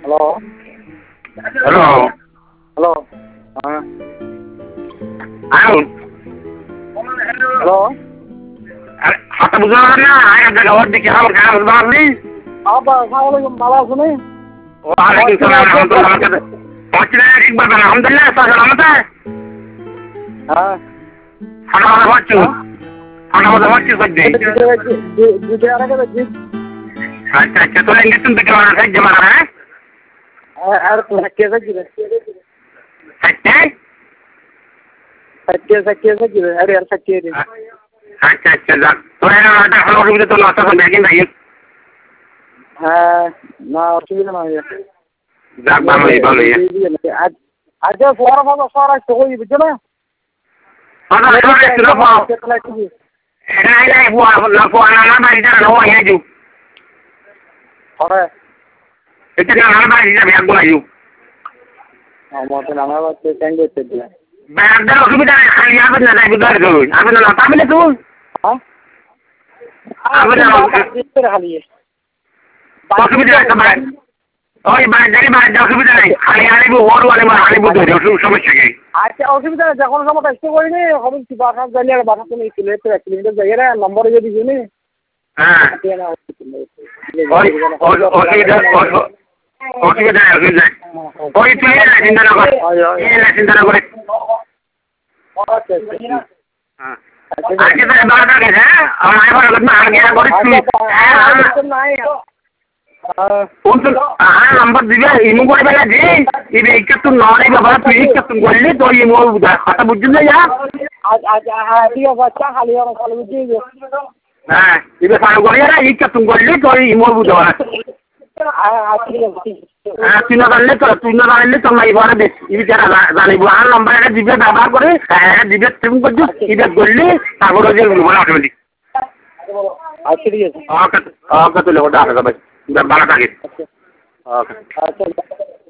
hello hello hello হ্যাঁ আয়ুন hello হাতে বুঝতে পারেন না আয় একটা খবর দেখি আমার গান বুঝতে পারলি আব্বা আসসালামু আলাইকুম ভালো আছো নি ওয়ালাইকুম সালাম রহমতুল্লাহ বরকাতুহু পৌঁছলে ঠিক বলবেন আলহামদুলিল্লাহ সালামতে হ্যাঁ ঠান্ডা মাথা পড়ছি ঠান্ডা মাথা পড়ছি সত্যি দুটো আর আগে দেখি আচ্ছা আচ্ছা তোলে ইঞ্জেকশন দিতে পারা সাহায্য মারা হ্যাঁ আর কে দেখি সাথে কে আরে আর কে আচ্ছা আচ্ছা যাক তোরা একটা ভালো অসুবিধা তো লস আছে ব্যাগিং ভাই হ্যাঁ না অসুবিধা নাই যাক ভালোই ভালোই আজ ফোয়ারা ফাঁকা সর আসতে কই বুঝছো না এটা না বাড়ি যাবে একবার আইও আমার নানা বাচ্চা ট্যাঙ্ক করতে দিলা ব্যাগের অসুবিধা নাই খালি আবেন না যাই বুঝতে পারছো আবেন না পাবলে তুই হ্যাঁ আবেন না খালি অসুবিধা নাই ওই বাড়ি বাড়ি অসুবিধা নাই খালি আলিবু ওর ওয়ালে মার আলিবু ধরে সমস্যা কি আচ্ছা অসুবিধা নেই যখন সময় আসতে করিনি হবে কি বাসা জানি আর বাসা তুমি কিলোমিটার কিলোমিটার যাই রে নম্বরে যদি শুনি হ্যাঁ অসুবিধা অসুবিধা অসুবিধা ওই তুই চিন্তা না করে চিন্তা না করে আজকে তো বারোটা গেছে হ্যাঁ আমার আইবার আগে করে নাই नंबर दिव्या इमो করে বেলা যে এই একটা তো নয় বাবা তুই একটা তো বললি তো ইমো কথা বুঝছিস না यार আজ আদিয়া বাচ্চা খালি আর খালি বুঝি হ্যাঁ ইবে সারা করে না একটা তো বললি তো ইমো বুঝা তুই না জানলে তো নাই বারে বেশ ইবে যারা জানিব আর নাম্বার এটা দিবে ব্যবহার করে দিবে তুমি করছিস ইবে বললি তারপর যে বলা অটোমেটিক আচ্ছা ঠিক আছে ওকে ওকে তুই লোটা আসবে ভাই বারোটা আগে ওকে আচ্ছা